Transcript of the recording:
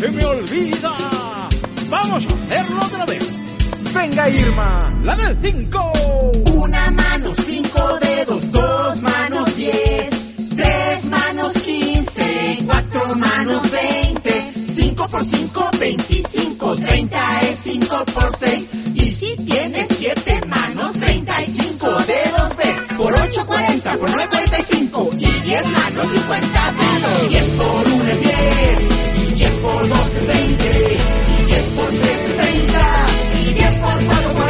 se me olvida. Vamos a hacerlo otra vez. Venga, Irma, la del 5. Una mano, 5 dedos, 2 manos, 10, 3 manos, 15, 4 manos, 20, 5 por 5, 25, 30 es 5 por 6. Y si tienes 7 manos, 35 dedos ves. Por 8, 40, por 9, 45. Y 10 manos, 50 dedos. 10 por 1 es 10. Y 10 por 2 es 20. Y 10 por 3 es 30. Y 10 por 4,